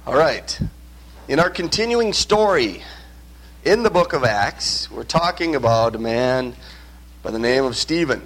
All right. In our continuing story in the book of Acts, we're talking about a man by the name of Stephen.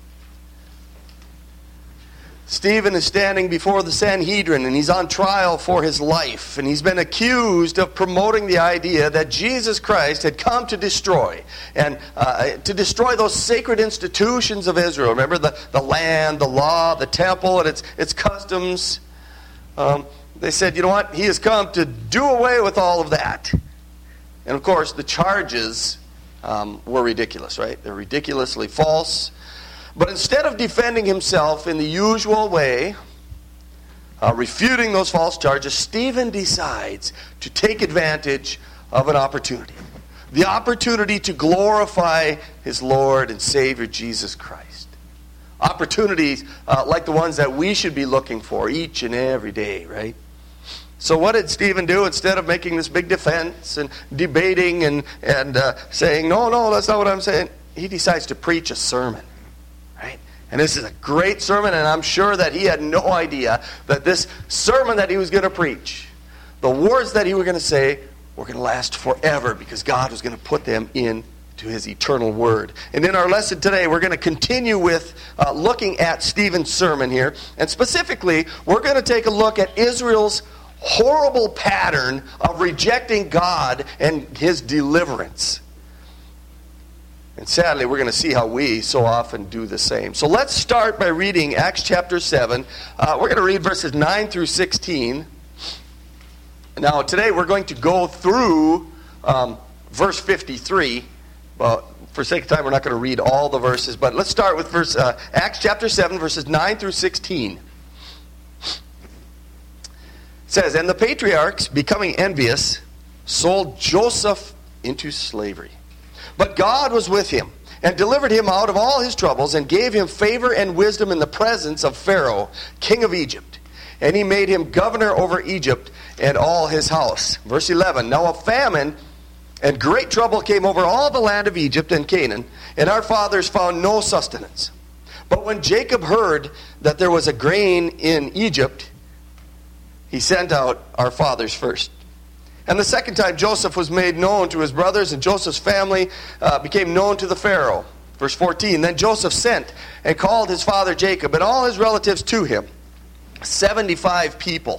Stephen is standing before the Sanhedrin, and he's on trial for his life. And he's been accused of promoting the idea that Jesus Christ had come to destroy. And to destroy those sacred institutions of Israel. Remember the land, the law, the temple, and its customs. They said, you know what? He has come to do away with all of that. And of course, the charges were ridiculous, right? They're ridiculously false. But instead of defending himself in the usual way, refuting those false charges, Stephen decides to take advantage of an opportunity. The opportunity to glorify his Lord and Savior Jesus Christ. Opportunities like the ones that we should be looking for each and every day, right? So what did Stephen do? Instead of making this big defense and debating and saying, no, that's not what I'm saying, he decides to preach a sermon. Right? And this is a great sermon, and I'm sure that he had no idea that this sermon that he was going to preach, the words that he was going to say, were going to last forever because God was going to put them into his eternal word. And in our lesson today, we're going to continue with looking at Stephen's sermon here. And specifically, we're going to take a look at Israel's horrible pattern of rejecting God and his deliverance. And sadly, we're going to see how we so often do the same. So let's start by reading Acts chapter 7. We're going to read verses 9 through 16. Now, today we're going to go through verse 53. But for sake of time, we're not going to read all the verses. But let's start with Acts chapter 7, verses 9 through 16. It says, "And the patriarchs, becoming envious, sold Joseph into slavery. But God was with him, and delivered him out of all his troubles, and gave him favor and wisdom in the presence of Pharaoh, king of Egypt. And he made him governor over Egypt and all his house." Verse 11, "Now a famine and great trouble came over all the land of Egypt and Canaan, and our fathers found no sustenance. But when Jacob heard that there was a grain in Egypt, he sent out our fathers first. And the second time Joseph was made known to his brothers, and Joseph's family became known to the Pharaoh." Verse 14, "Then Joseph sent and called his father Jacob and all his relatives to him, 75 people.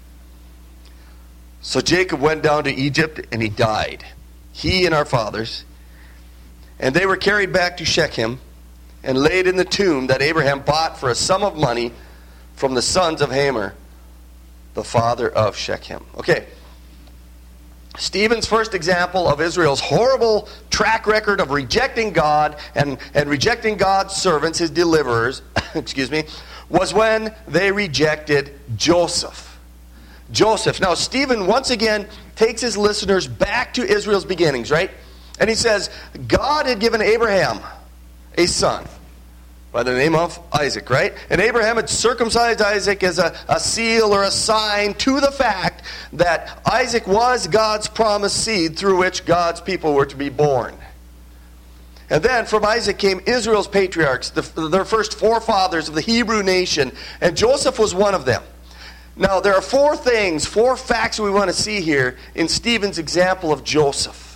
So Jacob went down to Egypt, and he died, he and our fathers. And they were carried back to Shechem and laid in the tomb that Abraham bought for a sum of money from the sons of Hamor, the father of Shechem." Okay. Stephen's first example of Israel's horrible track record of rejecting God and rejecting God's servants, his deliverers, was when they rejected Joseph. Now, Stephen once again takes his listeners back to Israel's beginnings, right? And he says, God had given Abraham a son by the name of Isaac, right? And Abraham had circumcised Isaac as a seal or a sign to the fact that Isaac was God's promised seed through which God's people were to be born. And then from Isaac came Israel's patriarchs, their first forefathers of the Hebrew nation, and Joseph was one of them. Now, there are four facts we want to see here in Stephen's example of Joseph.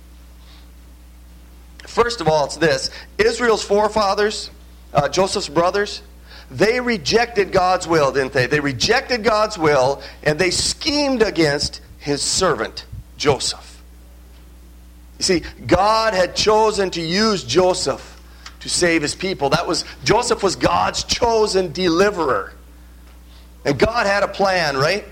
First of all, it's this. Israel's forefathers, Joseph's brothers, they rejected God's will, didn't they? They rejected God's will, and they schemed against his servant, Joseph. You see, God had chosen to use Joseph to save his people. Joseph was God's chosen deliverer. And God had a plan, right?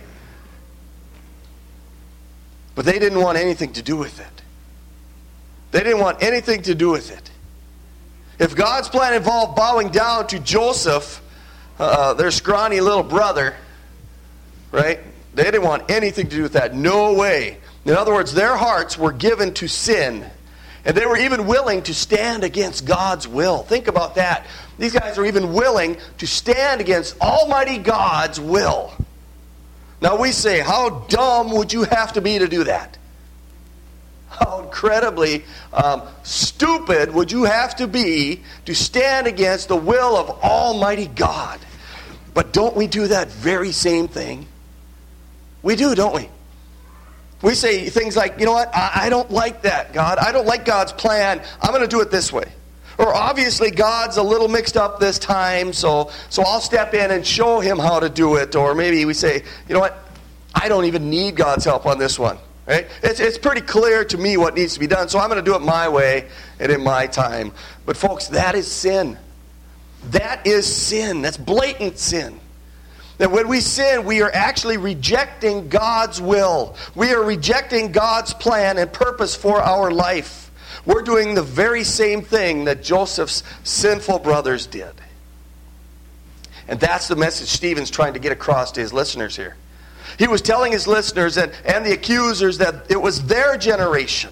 But they didn't want anything to do with it. They didn't want anything to do with it. If God's plan involved bowing down to Joseph, their scrawny little brother, right? They didn't want anything to do with that. No way. In other words, their hearts were given to sin. And they were even willing to stand against God's will. Think about that. These guys are even willing to stand against Almighty God's will. Now we say, how dumb would you have to be to do that? How incredibly stupid would you have to be to stand against the will of Almighty God? But don't we do that very same thing? We do, don't we? We say things like, you know what, I don't like that, God. I don't like God's plan. I'm going to do it this way. Or obviously God's a little mixed up this time, so I'll step in and show him how to do it. Or maybe we say, you know what, I don't even need God's help on this one. Right? It's pretty clear to me what needs to be done, so I'm going to do it my way and in my time. But folks, that is sin. That is sin. That's blatant sin. That when we sin, we are actually rejecting God's will. We are rejecting God's plan and purpose for our life. We're doing the very same thing that Joseph's sinful brothers did. And that's the message Stephen's trying to get across to his listeners here. He was telling his listeners and the accusers that it was their generation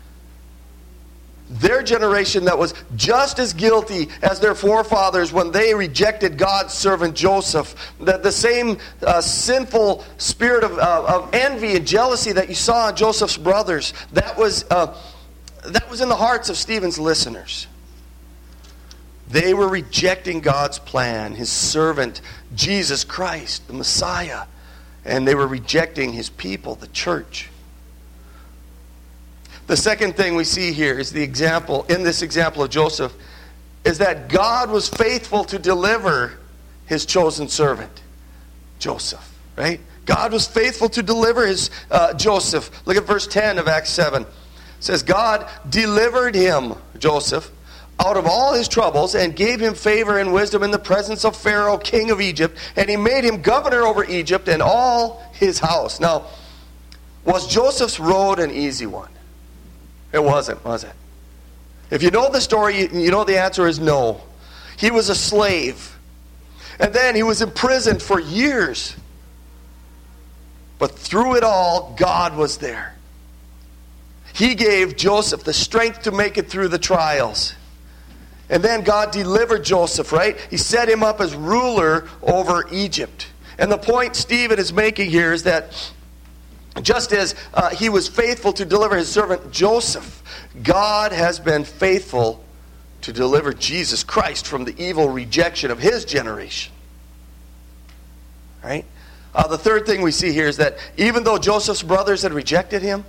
that was just as guilty as their forefathers when they rejected God's servant Joseph. That the same sinful spirit of envy and jealousy that you saw in Joseph's brothers, that was in the hearts of Stephen's listeners. They were rejecting God's plan, his servant, Jesus Christ, the Messiah. And they were rejecting his people, the church. The second thing we see here is in this example of Joseph, is that God was faithful to deliver his chosen servant, Joseph. Right? God was faithful to deliver his Joseph. Look at verse 10 of Acts 7. It says, God delivered him, Joseph, out of all his troubles and gave him favor and wisdom in the presence of Pharaoh, king of Egypt, and he made him governor over Egypt and all his house. Now, was Joseph's road an easy one? It wasn't, was it? If you know the story, you know the answer is no. He was a slave. And then he was imprisoned for years. But through it all, God was there. He gave Joseph the strength to make it through the trials. And then God delivered Joseph, right? He set him up as ruler over Egypt. And the point Stephen is making here is that just as he was faithful to deliver his servant Joseph, God has been faithful to deliver Jesus Christ from the evil rejection of his generation. Right? The third thing we see here is that even though Joseph's brothers had rejected him,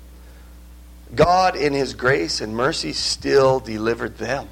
God in his grace and mercy still delivered them.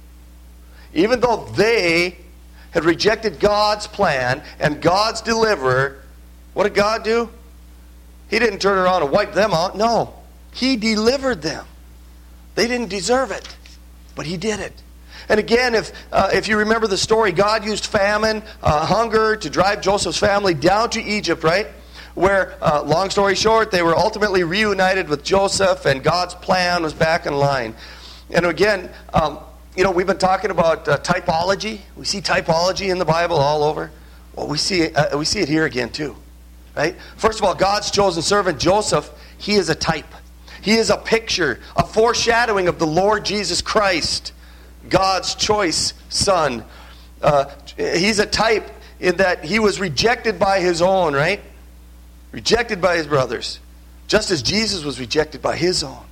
Even though they had rejected God's plan and God's deliverer, what did God do? He didn't turn around and wipe them out. No, he delivered them. They didn't deserve it, but he did it. And again, if you remember the story, God used famine, hunger to drive Joseph's family down to Egypt, right? Where, long story short, they were ultimately reunited with Joseph and God's plan was back in line. And again, we've been talking about typology. We see typology in the Bible all over. Well, we see it here again too. Right? First of all, God's chosen servant Joseph, he is a type. He is a picture, a foreshadowing of the Lord Jesus Christ, God's choice son. He's a type in that he was rejected by his own, right? Rejected by his brothers, just as Jesus was rejected by his own.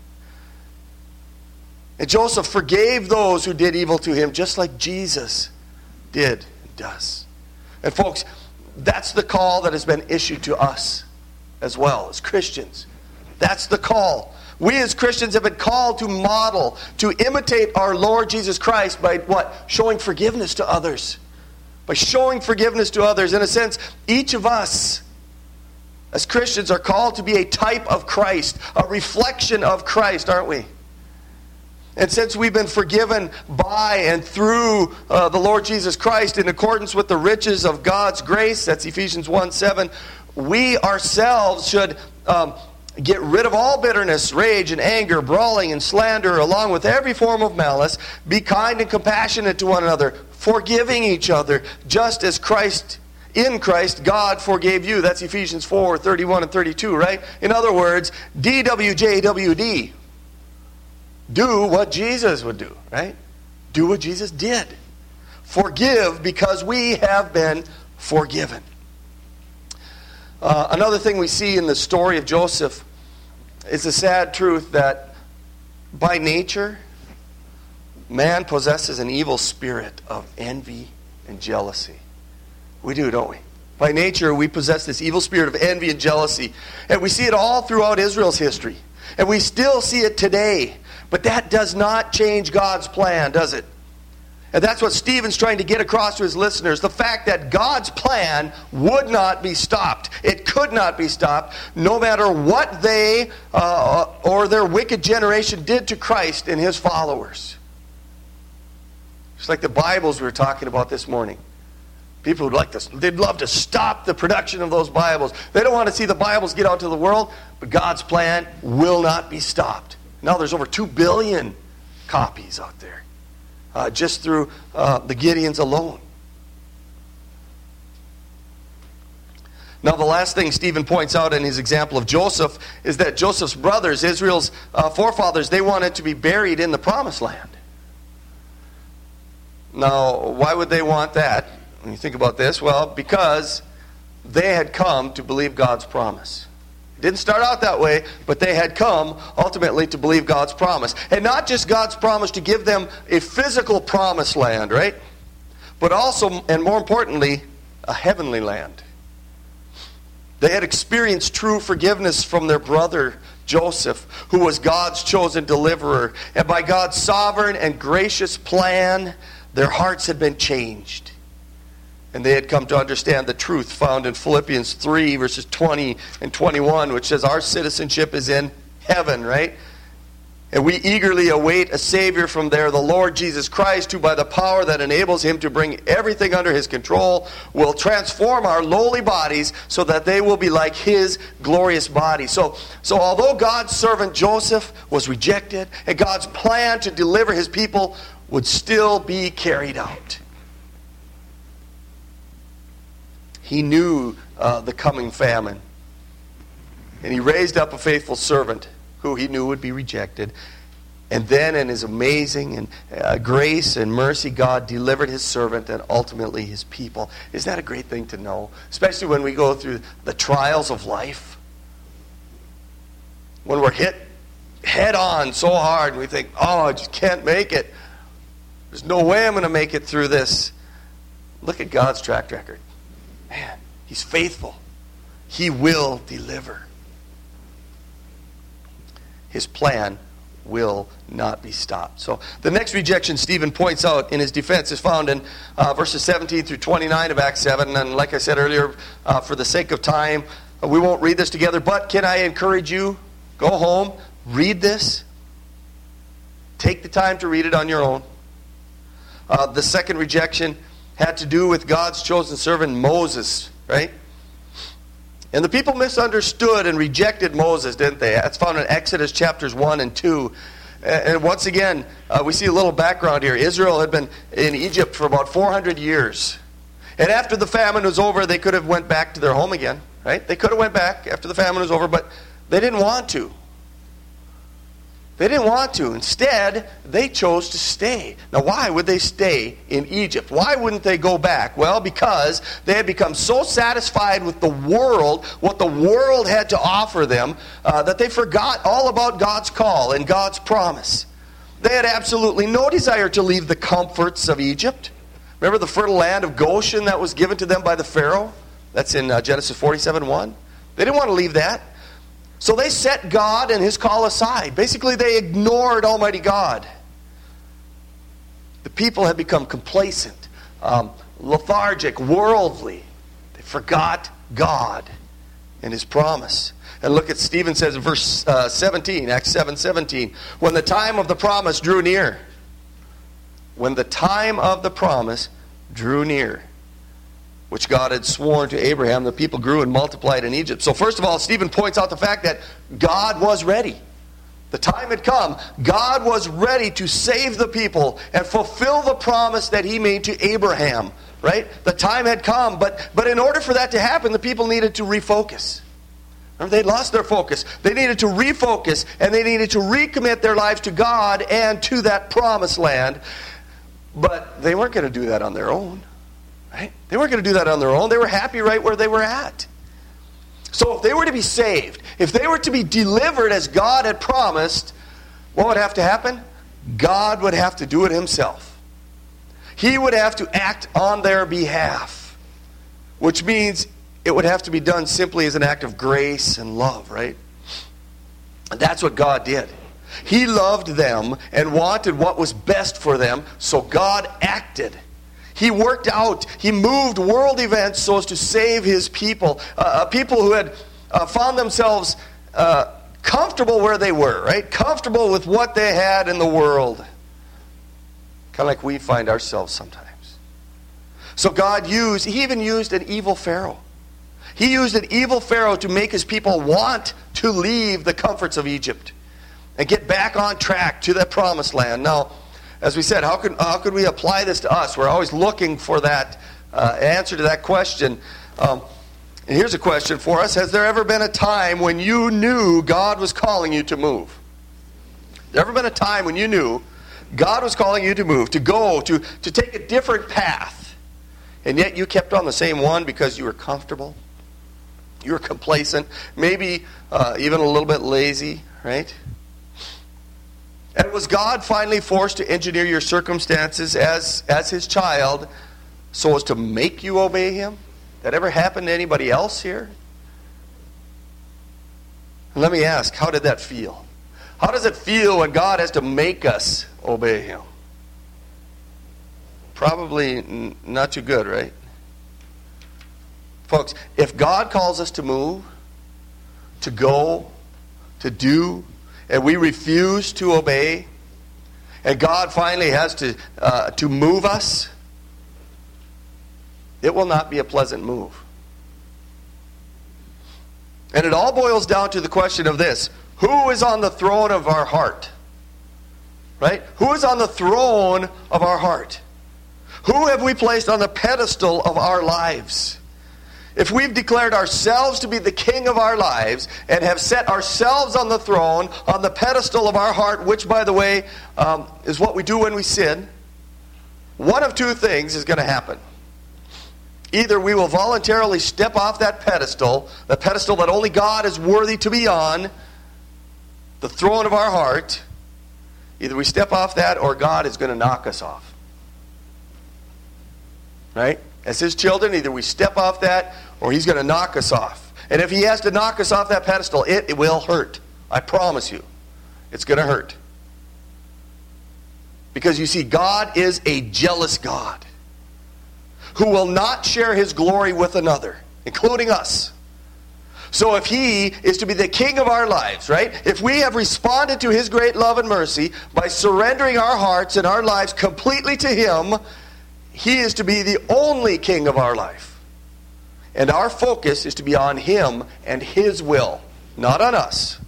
And Joseph forgave those who did evil to him, just like Jesus did and does. And folks, that's the call that has been issued to us as well as Christians. That's the call. We as Christians have been called to model, to imitate our Lord Jesus Christ by what? Showing forgiveness to others. By showing forgiveness to others. In a sense, each of us as Christians are called to be a type of Christ, a reflection of Christ, aren't we? And since we've been forgiven by and through the Lord Jesus Christ in accordance with the riches of God's grace, that's Ephesians 1:7, we ourselves should get rid of all bitterness, rage, and anger, brawling, and slander, along with every form of malice. Be kind and compassionate to one another, forgiving each other, just as in Christ, God forgave you. That's Ephesians 4:31 and 32, right? In other words, DWJWD. Do what Jesus would do, right? Do what Jesus did. Forgive because we have been forgiven. Another thing we see in the story of Joseph is the sad truth that by nature, man possesses an evil spirit of envy and jealousy. We do, don't we? By nature, we possess this evil spirit of envy and jealousy. And we see it all throughout Israel's history. And we still see it today. But that does not change God's plan, does it? And that's what Stephen's trying to get across to his listeners. The fact that God's plan would not be stopped. It could not be stopped, no matter what they or their wicked generation did to Christ and his followers. Just like the Bibles we were talking about this morning. People would like to, they'd love to stop the production of those Bibles. They don't want to see the Bibles get out to the world, but God's plan will not be stopped. Now there's over 2 billion copies out there. Just through the Gideons alone. Now the last thing Stephen points out in his example of Joseph is that Joseph's brothers, Israel's forefathers, they wanted to be buried in the promised land. Now, why would they want that? When you think about this, well, because they had come to believe God's promise. It didn't start out that way, but they had come ultimately to believe God's promise. And not just God's promise to give them a physical promised land, right? But also, and more importantly, a heavenly land. They had experienced true forgiveness from their brother Joseph, who was God's chosen deliverer. And by God's sovereign and gracious plan, their hearts had been changed. And they had come to understand the truth found in Philippians 3, verses 20 and 21, which says our citizenship is in heaven, right? And we eagerly await a Savior from there, the Lord Jesus Christ, who by the power that enables him to bring everything under his control will transform our lowly bodies so that they will be like his glorious body. So although God's servant Joseph was rejected, and God's plan to deliver his people would still be carried out. He knew the coming famine. And he raised up a faithful servant who he knew would be rejected. And then in his amazing and grace and mercy, God delivered his servant and ultimately his people. Isn't that a great thing to know? Especially when we go through the trials of life. When we're hit head on so hard and we think, oh, I just can't make it. There's no way I'm going to make it through this. Look at God's track record. Man, he's faithful. He will deliver. His plan will not be stopped. So the next rejection Stephen points out in his defense is found in verses 17 through 29 of Acts 7. And like I said earlier, for the sake of time, we won't read this together. But can I encourage you, go home, read this. Take the time to read it on your own. The second rejection had to do with God's chosen servant Moses, right? And the people misunderstood and rejected Moses, didn't they? That's found in Exodus chapters 1 and 2. And once again, we see a little background here. Israel had been in Egypt for about 400 years. And after the famine was over, they could have went back to their home again, right? They could have went back after the famine was over, but they didn't want to. They didn't want to. Instead, they chose to stay. Now, why would they stay in Egypt? Why wouldn't they go back? Well, because they had become so satisfied with the world, what the world had to offer them, that they forgot all about God's call and God's promise. They had absolutely no desire to leave the comforts of Egypt. Remember the fertile land of Goshen that was given to them by the Pharaoh? That's in Genesis 47:1. They didn't want to leave that. So they set God and his call aside. Basically, they ignored Almighty God. The people had become complacent, lethargic, worldly. They forgot God and his promise. And look at Stephen says in verse 17, Acts 7:17, when the time of the promise drew near. When the time of the promise drew near, which God had sworn to Abraham, the people grew and multiplied in Egypt. So first of all, Stephen points out the fact that God was ready. The time had come. God was ready to save the people and fulfill the promise that he made to Abraham. Right? The time had come. But in order for that to happen, the people needed to refocus. Remember, they'd lost their focus. They needed to refocus, and they needed to recommit their lives to God and to that promised land. But they weren't going to do that on their own. Right? They weren't going to do that on their own. They were happy right where they were at. So if they were to be saved, if they were to be delivered as God had promised, what would have to happen? God would have to do it himself. He would have to act on their behalf. which means it would have to be done simply as an act of grace and love, right? And that's what God did. He loved them and wanted what was best for them, so God acted. He worked out, he moved world events so as to save his people. People who had found themselves comfortable where they were, right? Comfortable with what they had in the world. Kind of like we find ourselves sometimes. So God he even used an evil Pharaoh. He used an evil Pharaoh to make his people want to leave the comforts of Egypt and get back on track to that promised land. Now, as we said, how could we apply this to us? We're always looking for that answer to that question. And here's a question for us. Has there ever been a time when you knew God was calling you to move? There ever been a time when you knew God was calling you to move, to go, to take a different path, and yet you kept on the same one because you were comfortable? You were complacent, maybe even a little bit lazy, right? And was God finally forced to engineer your circumstances as his child so as to make you obey him? That ever happened to anybody else here? And let me ask, how did that feel? How does it feel when God has to make us obey him? Probably not too good, right? Folks, if God calls us to move, to go, to do, and we refuse to obey, and God finally has to move us, it will not be a pleasant move. And it all boils down to the question of this: who is on the throne of our heart? Right? Who is on the throne of our heart? Who have we placed on the pedestal of our lives? If we've declared ourselves to be the king of our lives and have set ourselves on the throne, on the pedestal of our heart, which, by the way, is what we do when we sin, one of two things is going to happen. Either we will voluntarily step off that pedestal, the pedestal that only God is worthy to be on, the throne of our heart. Either we step off that or God is going to knock us off. Right? As his children, either we step off that or he's going to knock us off. And if he has to knock us off that pedestal, it will hurt. I promise you. It's going to hurt. Because you see, God is a jealous God who will not share his glory with another, including us. So if he is to be the king of our lives, right? If we have responded to his great love and mercy by surrendering our hearts and our lives completely to him, he is to be the only king of our life. And our focus is to be on him and his will, not on us.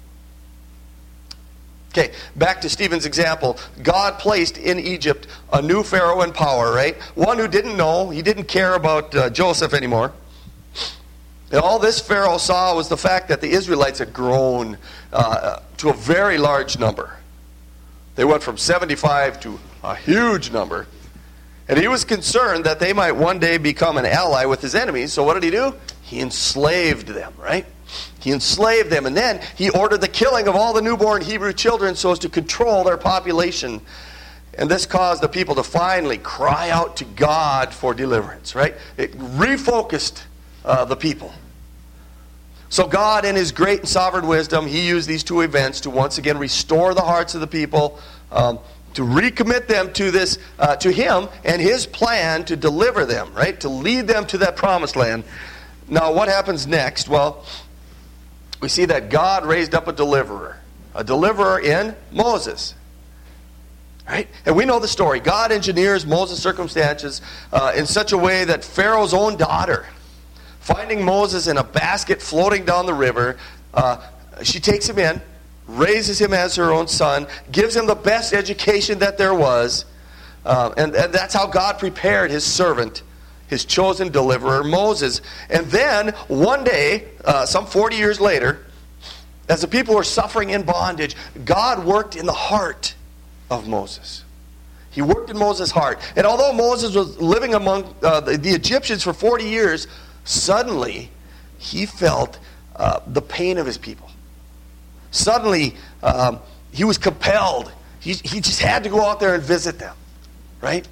Okay, back to Stephen's example. God placed in Egypt a new Pharaoh in power, right? One who didn't know, he didn't care about Joseph anymore. And all this Pharaoh saw was the fact that the Israelites had grown to a very large number. They went from 75 to a huge number. And he was concerned that they might one day become an ally with his enemies. So what did he do? He enslaved them, right? He enslaved them. And then he ordered the killing of all the newborn Hebrew children so as to control their population. And this caused the people to finally cry out to God for deliverance, right? It refocused the people. So God, in his great and sovereign wisdom, he used these two events to once again restore the hearts of the people, to recommit them to this, to him and his plan to deliver them, right? To lead them to that promised land. Now, what happens next? Well, we see that God raised up a deliverer in Moses. Right? And we know the story. God engineers Moses' circumstances in such a way that Pharaoh's own daughter, finding Moses in a basket floating down the river, she takes him in, raises him as her own son, gives him the best education that there was, and that's how God prepared his servant, his chosen deliverer, Moses. And then, one day, some 40 years later, as the people were suffering in bondage, God worked in the heart of Moses. He worked in Moses' heart. And although Moses was living among the Egyptians for 40 years, suddenly he felt the pain of his people. Suddenly, he was compelled. He just had to go out there and visit them, right?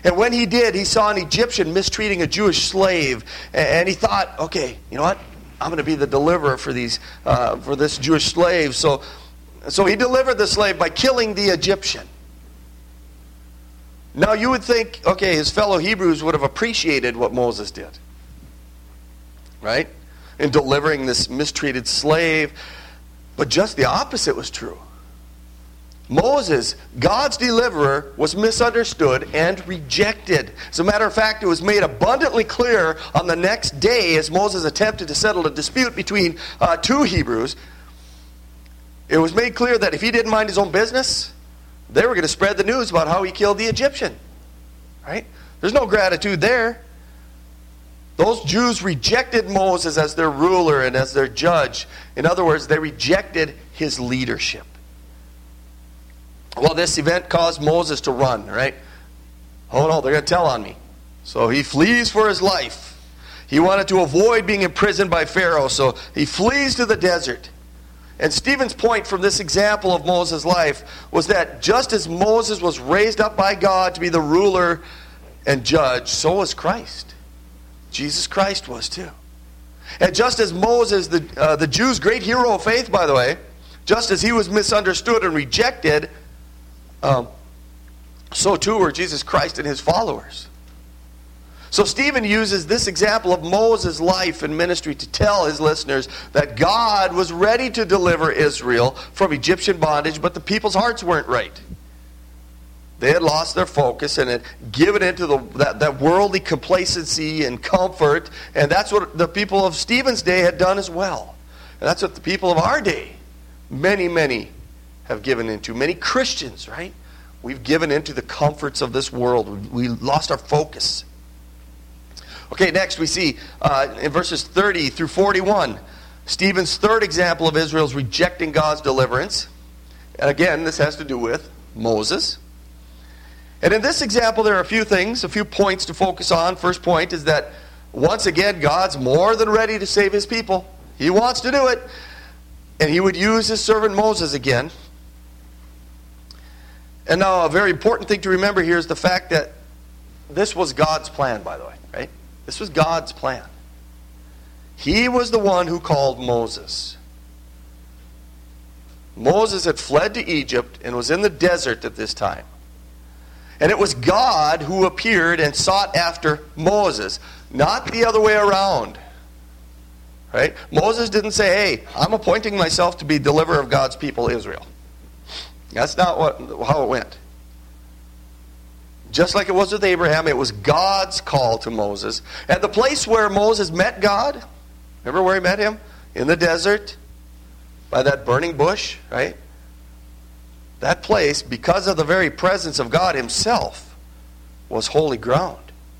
And when he did, he saw an Egyptian mistreating a Jewish slave. And he thought, okay, you know what? I'm going to be the deliverer for this Jewish slave. So he delivered the slave by killing the Egyptian. Now you would think, okay, his fellow Hebrews would have appreciated what Moses did. Right? In delivering this mistreated slave. But just the opposite was true. Moses, God's deliverer, was misunderstood and rejected. As a matter of fact, it was made abundantly clear on the next day as Moses attempted to settle a dispute between two Hebrews. It was made clear that if he didn't mind his own business, they were going to spread the news about how he killed the Egyptian. Right? There's no gratitude there. Those Jews rejected Moses as their ruler and as their judge. In other words, they rejected his leadership. Well, this event caused Moses to run, right? Oh no, they're going to tell on me. So he flees for his life. He wanted to avoid being imprisoned by Pharaoh, so he flees to the desert. And Stephen's point from this example of Moses' life was that just as Moses was raised up by God to be the ruler and judge, so was Christ. Jesus Christ was too. And just as Moses, the Jews' great hero of faith, by the way, just as he was misunderstood and rejected, so too were Jesus Christ and his followers. So Stephen uses this example of Moses' life and ministry to tell his listeners that God was ready to deliver Israel from Egyptian bondage, but the people's hearts weren't right. They had lost their focus and had given into that worldly complacency and comfort, and that's what the people of Stephen's day had done as well. And that's what the people of our day, many have given into. Many Christians, right? We've given into the comforts of this world. We lost our focus. Okay, next we see in verses 30 through 41, Stephen's third example of Israel's rejecting God's deliverance. And again, this has to do with Moses. And in this example, there are a few points to focus on. First point is that, once again, God's more than ready to save his people. He wants to do it. And he would use his servant Moses again. And now a very important thing to remember here is the fact that this was God's plan, by the way, right? This was God's plan. He was the one who called Moses. Moses had fled to Egypt and was in the desert at this time. And it was God who appeared and sought after Moses, not the other way around. Right? Moses didn't say, hey, I'm appointing myself to be deliverer of God's people, Israel. That's not how it went. Just like it was with Abraham, it was God's call to Moses. And the place where Moses met God, remember where he met him? In the desert, by that burning bush, right? That place, because of the very presence of God himself, was holy ground.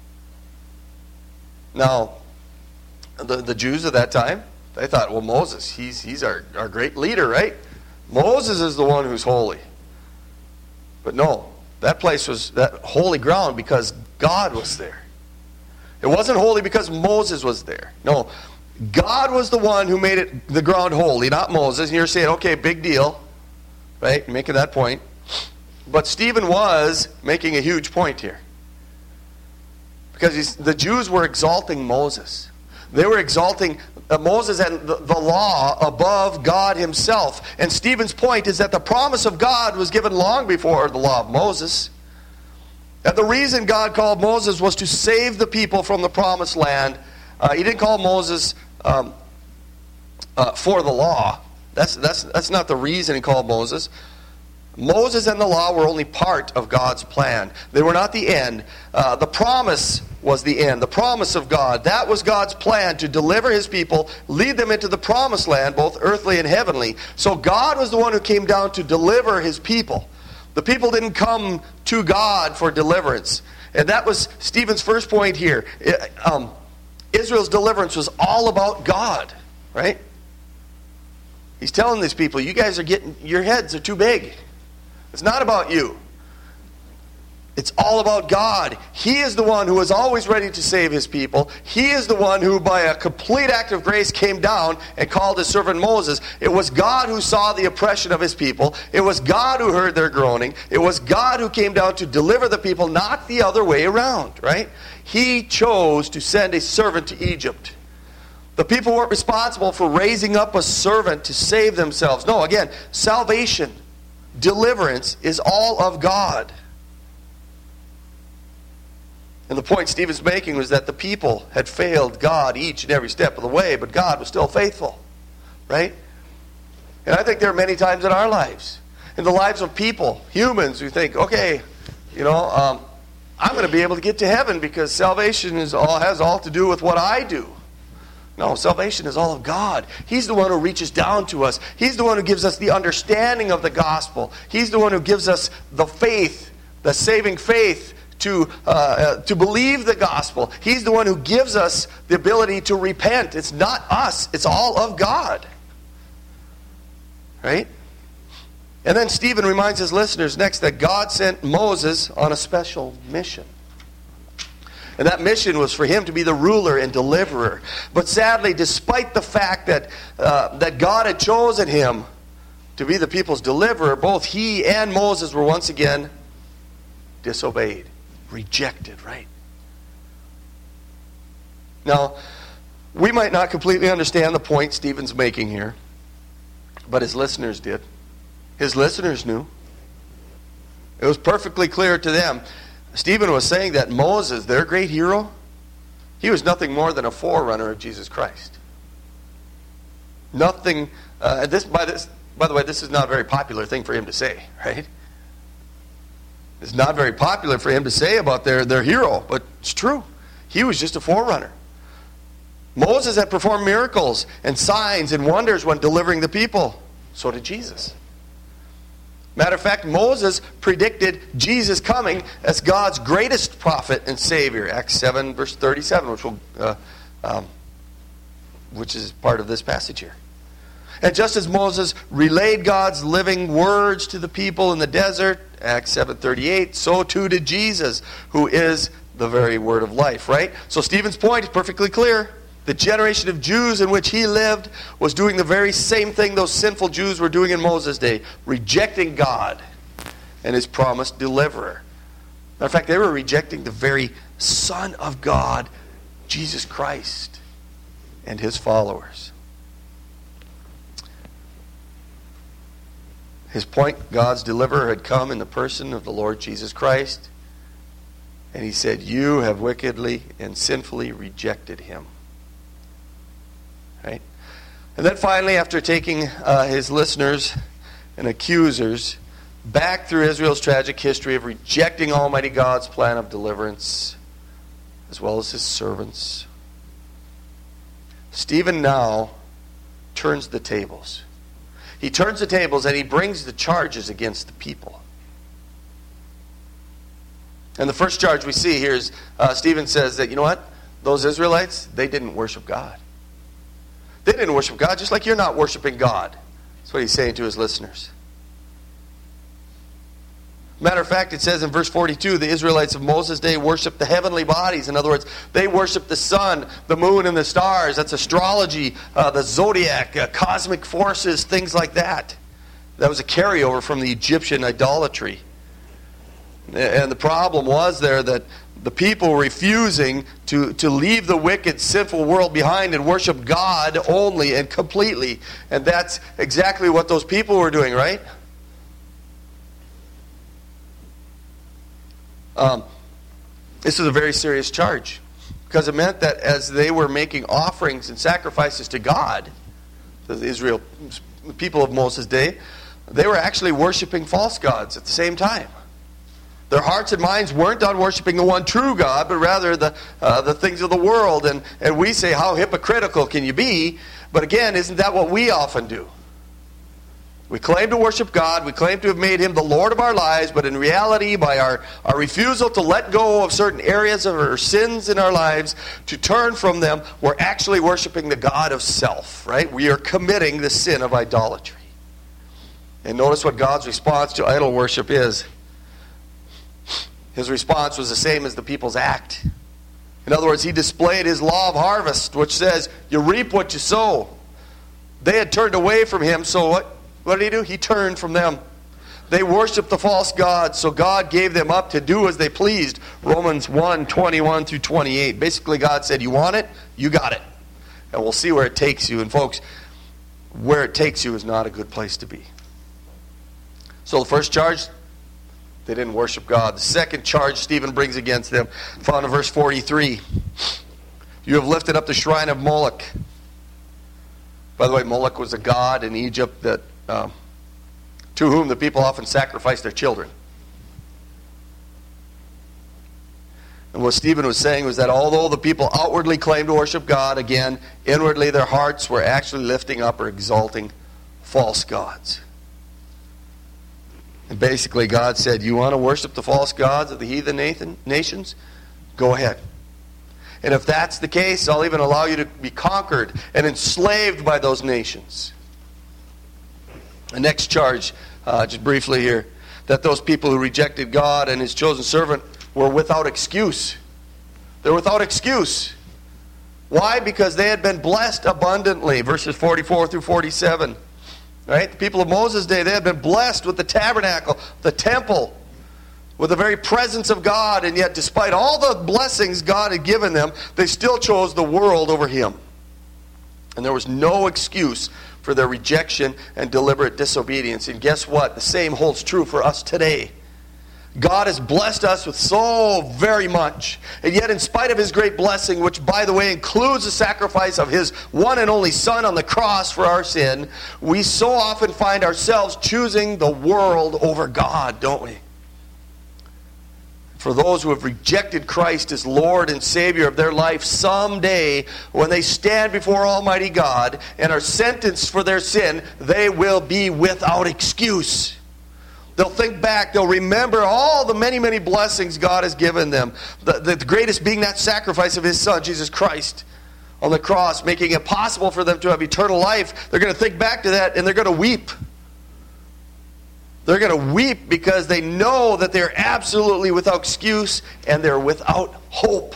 Now, the Jews of that time, they thought, well, Moses, he's our great leader, right? Moses is the one who's holy. But no, that place was that holy ground because God was there. It wasn't holy because Moses was there. No, God was the one who made the ground holy, not Moses. And you're saying, okay, big deal, right? Making that point. But Stephen was making a huge point here. Because the Jews were exalting Moses. They were exalting Moses and the law above God himself. And Stephen's point is that the promise of God was given long before the law of Moses. And the reason God called Moses was to save the people from the promised land. He didn't call Moses for the law. That's not the reason he called Moses. Moses and the law were only part of God's plan. They were not the end. The promise was the end. The promise of God. That was God's plan, to deliver his people, lead them into the promised land, both earthly and heavenly. So God was the one who came down to deliver his people. The people didn't come to God for deliverance. And that was Stephen's first point here. Israel's deliverance was all about God, right? He's telling these people, you guys are your heads are too big. It's not about you. It's all about God. He is the one who is always ready to save his people. He is the one who, by a complete act of grace, came down and called his servant Moses. It was God who saw the oppression of his people. It was God who heard their groaning. It was God who came down to deliver the people, not the other way around, right? He chose to send a servant to Egypt. The people weren't responsible for raising up a servant to save themselves. No, again, salvation, deliverance is all of God. And the point Stephen's making was that the people had failed God each and every step of the way, but God was still faithful, right? And I think there are many times in our lives, in the lives of people, humans, who think, okay, I'm going to be able to get to heaven because salvation has all to do with what I do. No, salvation is all of God. He's the one who reaches down to us. He's the one who gives us the understanding of the gospel. He's the one who gives us the faith, the saving faith, to believe the gospel. He's the one who gives us the ability to repent. It's not us. It's all of God. Right? And then Stephen reminds his listeners next that God sent Moses on a special mission. And that mission was for him to be the ruler and deliverer. But sadly, despite the fact that God had chosen him to be the people's deliverer, both he and Moses were once again disobeyed. Rejected, right? Now, we might not completely understand the point Stephen's making here, but his listeners did. His listeners knew. It was perfectly clear to them. Stephen was saying that Moses, their great hero, he was nothing more than a forerunner of Jesus Christ. Nothing. By the way, this is not a very popular thing for him to say, right? It's not very popular for him to say about their hero, but it's true. He was just a forerunner. Moses had performed miracles and signs and wonders when delivering the people. So did Jesus. Matter of fact, Moses predicted Jesus coming as God's greatest prophet and Savior. Acts 7, verse 37, which is part of this passage here. And just as Moses relayed God's living words to the people in the desert, Acts 7:38, so too did Jesus, who is the very word of life, right? So Stephen's point is perfectly clear. The generation of Jews in which he lived was doing the very same thing those sinful Jews were doing in Moses' day, rejecting God and his promised deliverer. Matter of fact, they were rejecting the very Son of God, Jesus Christ, and his followers. His point, God's deliverer had come in the person of the Lord Jesus Christ. And he said, you have wickedly and sinfully rejected him. Right? And then finally, after taking his listeners and accusers back through Israel's tragic history of rejecting Almighty God's plan of deliverance, as well as his servants, Stephen now turns the tables. He turns the tables and he brings the charges against the people. And the first charge we see here is Stephen says that, you know what? Those Israelites, they didn't worship God. They didn't worship God just like you're not worshiping God. That's what he's saying to his listeners. Matter of fact, it says in verse 42, the Israelites of Moses' day worshiped the heavenly bodies. In other words, they worshiped the sun, the moon, and the stars. That's astrology, the zodiac, cosmic forces, things like that. That was a carryover from the Egyptian idolatry. And the problem was there that the people were refusing to leave the wicked, sinful world behind and worship God only and completely. And that's exactly what those people were doing, right? This is a very serious charge, because it meant that as they were making offerings and sacrifices to God, the people of Moses' day, they were actually worshiping false gods at the same time. Their hearts and minds weren't on worshiping the one true God, but rather the things of the world. And we say, how hypocritical can you be? But again, isn't that what we often do? We claim to worship God, we claim to have made him the Lord of our lives, but in reality, by our refusal to let go of certain areas of our sins in our lives, to turn from them, we're actually worshiping the God of self, right? We are committing the sin of idolatry. And notice what God's response to idol worship is. His response was the same as the people's act. In other words, he displayed his law of harvest, which says, you reap what you sow. They had turned away from him, so what did he do? He turned from them. They worshiped the false gods, so God gave them up to do as they pleased. Romans 1:21 through 28. Basically, God said, you want it? You got it. And we'll see where it takes you. And folks, where it takes you is not a good place to be. So the first charge, they didn't worship God. The second charge Stephen brings against them, found in verse 43. You have lifted up the shrine of Moloch. By the way, Moloch was a god in Egypt that to whom the people often sacrificed their children. And what Stephen was saying was that although the people outwardly claimed to worship God, again, inwardly their hearts were actually lifting up or exalting false gods. And basically God said, you want to worship the false gods of the heathen nations? Go ahead. And if that's the case, I'll even allow you to be conquered and enslaved by those nations. The next charge, just briefly here, that those people who rejected God and His chosen servant were without excuse. They're without excuse. Why? Because they had been blessed abundantly. Verses 44 through 47. Right? The people of Moses' day, they had been blessed with the tabernacle, the temple, with the very presence of God, and yet despite all the blessings God had given them, they still chose the world over Him. And there was no excuse for their rejection and deliberate disobedience. And guess what? The same holds true for us today. God has blessed us with so very much. And yet in spite of His great blessing, which by the way includes the sacrifice of His one and only Son on the cross for our sin, we so often find ourselves choosing the world over God, don't we? For those who have rejected Christ as Lord and Savior of their life, someday when they stand before Almighty God and are sentenced for their sin, they will be without excuse. They'll think back, they'll remember all the many, many blessings God has given them. The greatest being that sacrifice of His Son, Jesus Christ, on the cross, making it possible for them to have eternal life. They're going to think back to that and they're going to weep. They're going to weep because they know that they're absolutely without excuse and they're without hope.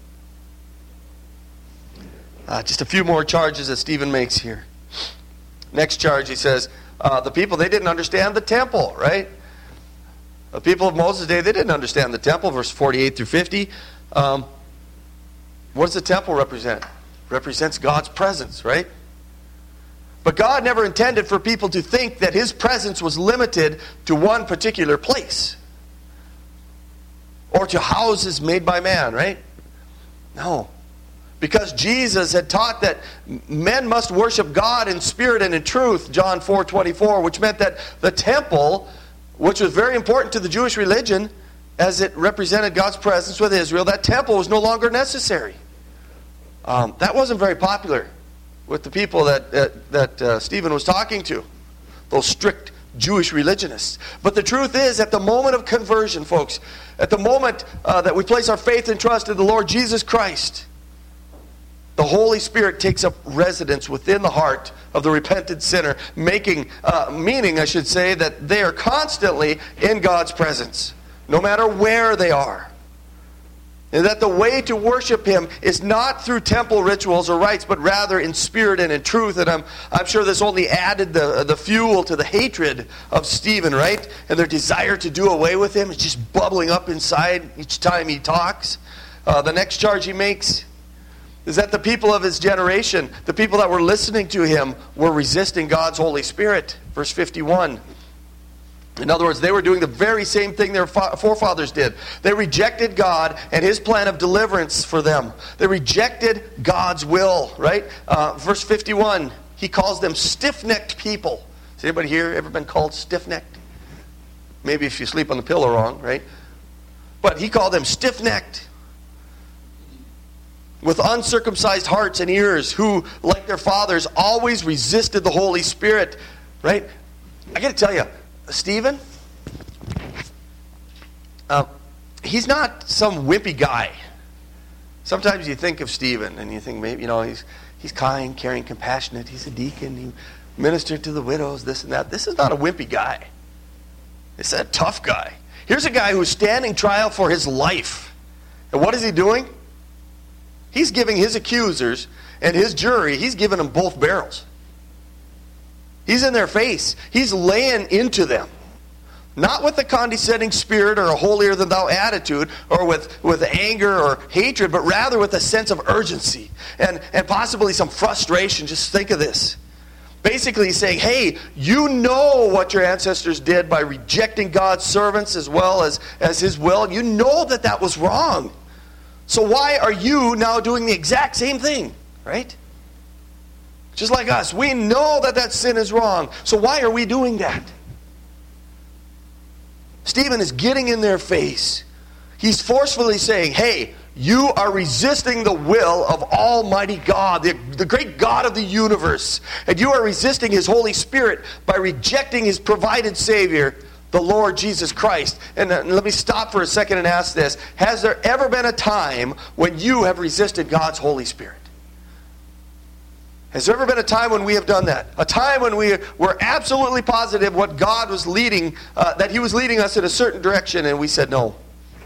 Just a few more charges that Stephen makes here. Next charge, he says, the people, they didn't understand the temple, right? The people of Moses' day, they didn't understand the temple. Verse 48 through 50. What does the temple represent? It represents God's presence, right? But God never intended for people to think that His presence was limited to one particular place. Or to houses made by man, right? No. Because Jesus had taught that men must worship God in spirit and in truth, John 4:24, which meant that the temple, which was very important to the Jewish religion, as it represented God's presence with Israel, that temple was no longer necessary. That wasn't very popular with the people that Stephen was talking to, those strict Jewish religionists. But the truth is, at the moment of conversion, folks, at the moment that we place our faith and trust in the Lord Jesus Christ, the Holy Spirit takes up residence within the heart of the repentant sinner, meaning, I should say, that they are constantly in God's presence, no matter where they are. And that the way to worship Him is not through temple rituals or rites, but rather in spirit and in truth. And I'm sure this only added the fuel to the hatred of Stephen, right? And their desire to do away with Him is just bubbling up inside each time he talks. The next charge he makes is that the people of his generation, the people that were listening to him, were resisting God's Holy Spirit. Verse 51. In other words, they were doing the very same thing their forefathers did. They rejected God and His plan of deliverance for them. They rejected God's will, right? Verse 51, he calls them stiff-necked people. Has anybody here ever been called stiff-necked? Maybe if you sleep on the pillow wrong, right? But he called them stiff-necked, with uncircumcised hearts and ears, who, like their fathers, always resisted the Holy Spirit, right? I got to tell you, Stephen, he's not some wimpy guy. Sometimes you think of Stephen and you think maybe, he's kind, caring, compassionate. He's a deacon. He ministered to the widows, this and that. This is not a wimpy guy. It's a tough guy. Here's a guy who's standing trial for his life. And what is he doing? He's giving his accusers and his jury, he's giving them both barrels. He's in their face. He's laying into them. Not with a condescending spirit or a holier-than-thou attitude or with anger or hatred, but rather with a sense of urgency and possibly some frustration. Just think of this. Basically he's saying, hey, you know what your ancestors did by rejecting God's servants as well as His will. You know that was wrong. So why are you now doing the exact same thing? Right? Just like us. We know that sin is wrong. So why are we doing that? Stephen is getting in their face. He's forcefully saying, hey, you are resisting the will of Almighty God, the great God of the universe. And you are resisting His Holy Spirit by rejecting His provided Savior, the Lord Jesus Christ. And let me stop for a second and ask this. Has there ever been a time when you have resisted God's Holy Spirit? Has there ever been a time when we have done that? A time when we were absolutely positive what God was leading, that He was leading us in a certain direction, and we said no.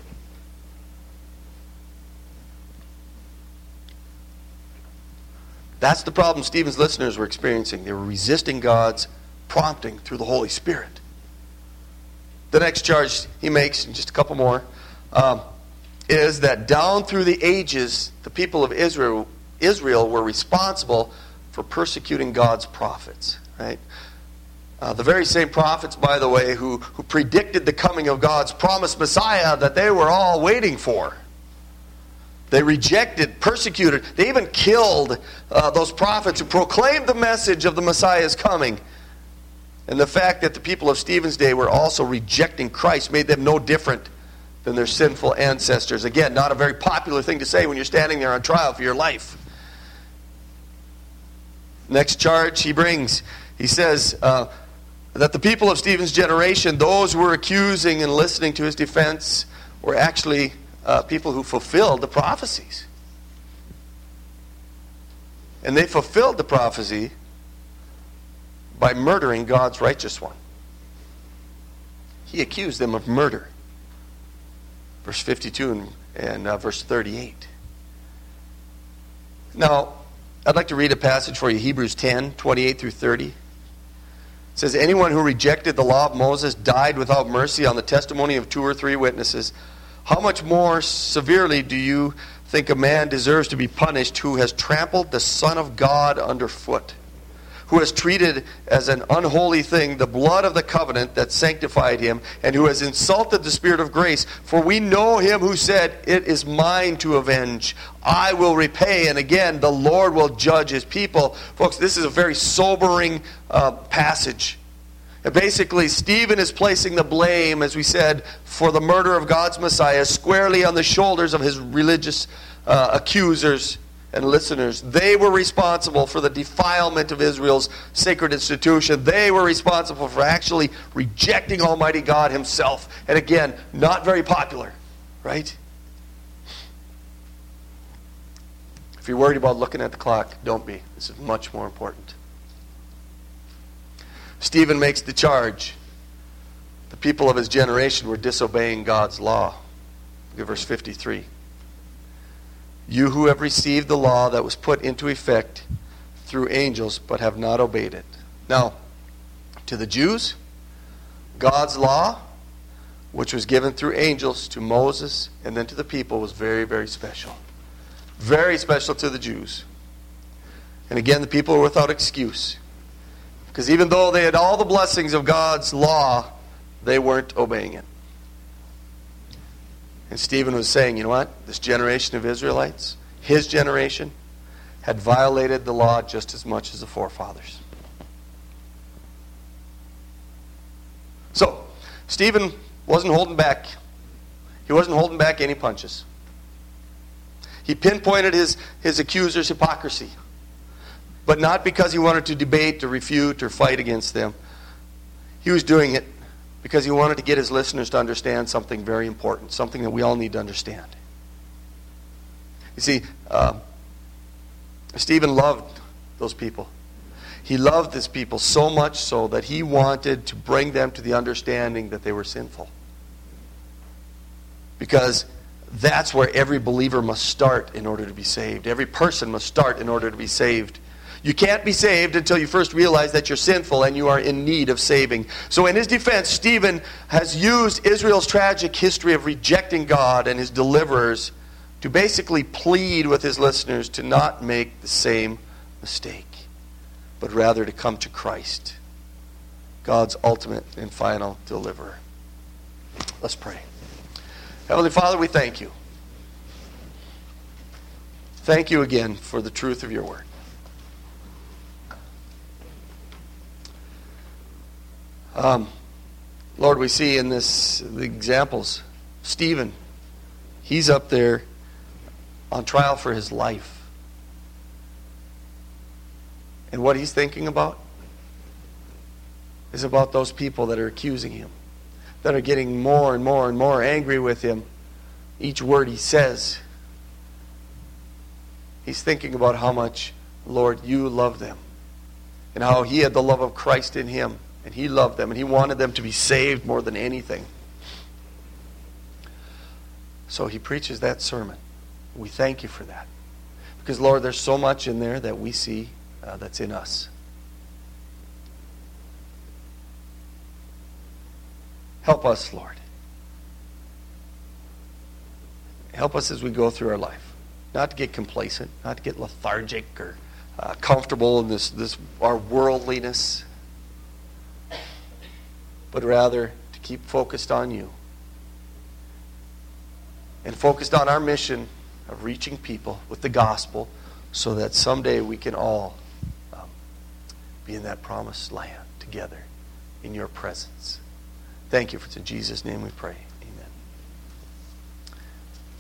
That's the problem Stephen's listeners were experiencing. They were resisting God's prompting through the Holy Spirit. The next charge he makes, and just a couple more, is that down through the ages, the people of Israel were responsible for persecuting God's prophets. Right? The very same prophets, by the way, who predicted the coming of God's promised Messiah that they were all waiting for. They rejected, persecuted, they even killed those prophets who proclaimed the message of the Messiah's coming. And the fact that the people of Stephen's day were also rejecting Christ made them no different than their sinful ancestors. Again, not a very popular thing to say when you're standing there on trial for your life. Next charge he brings, he says that the people of Stephen's generation, those who were accusing and listening to his defense, were actually people who fulfilled the prophecies. And they fulfilled the prophecy by murdering God's righteous one. He accused them of murder. Verse 52 and verse 38. Now, I'd like to read a passage for you, Hebrews 10, 28 through 30. It says, anyone who rejected the law of Moses died without mercy on the testimony of 2 or 3 witnesses. How much more severely do you think a man deserves to be punished who has trampled the Son of God underfoot, who has treated as an unholy thing the blood of the covenant that sanctified him, and who has insulted the Spirit of grace? For we know him who said, it is mine to avenge. I will repay. And again, the Lord will judge His people. Folks, this is a very sobering passage. And basically, Stephen is placing the blame, as we said, for the murder of God's Messiah squarely on the shoulders of his religious accusers and listeners. They were responsible for the defilement of Israel's sacred institution. They were responsible for actually rejecting Almighty God Himself. And again, not very popular, right? If you're worried about looking at the clock, don't be. This is much more important. Stephen makes the charge. The people of his generation were disobeying God's law. Look at verse 53. You who have received the law that was put into effect through angels, but have not obeyed it. Now, to the Jews, God's law, which was given through angels to Moses and then to the people, was very, very special. Very special to the Jews. And again, the people were without excuse. Because even though they had all the blessings of God's law, they weren't obeying it. And Stephen was saying, you know what? This generation of Israelites, his generation, had violated the law just as much as the forefathers. So, Stephen wasn't holding back. He wasn't holding back any punches. He pinpointed his accusers' hypocrisy. But not because he wanted to debate or refute or fight against them. He was doing it because he wanted to get his listeners to understand something very important, something that we all need to understand. You see, Stephen loved those people. He loved his people so much so that he wanted to bring them to the understanding that they were sinful. Because that's where every believer must start in order to be saved. Every person must start in order to be saved. You can't be saved until you first realize that you're sinful and you are in need of saving. So in his defense, Stephen has used Israel's tragic history of rejecting God and his deliverers to basically plead with his listeners to not make the same mistake, but rather to come to Christ, God's ultimate and final deliverer. Let's pray. Heavenly Father, we thank you. Thank you again for the truth of your word. Lord, we see in this the examples. Stephen, he's up there on trial for his life. And what he's thinking about is about those people that are accusing him, that are getting more and more and more angry with him. Each word he says, he's thinking about how much, Lord, you love them, and how he had the love of Christ in him, and he loved them, and he wanted them to be saved more than anything. So he preaches that sermon. We thank you for that. Because, Lord, there's so much in there that we see that's in us. Help us, Lord. Help us as we go through our life. Not to get complacent, not to get lethargic or comfortable in this our worldliness, but rather to keep focused on you. And focused on our mission of reaching people with the gospel so that someday we can all be in that promised land together in your presence. Thank you. For it's in Jesus' name we pray.